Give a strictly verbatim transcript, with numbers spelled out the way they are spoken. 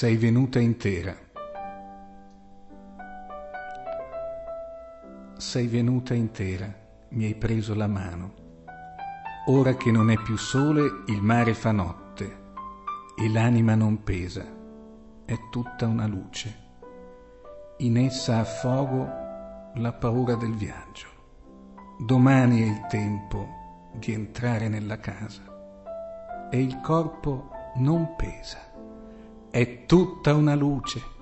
Sei venuta intera. Sei venuta intera, mi hai preso la mano. Ora che non è più sole, il mare fa notte e l'anima non pesa, è tutta una luce. In essa affogo la paura del viaggio. Domani è il tempo di entrare nella casa e il corpo non pesa, è tutta una luce.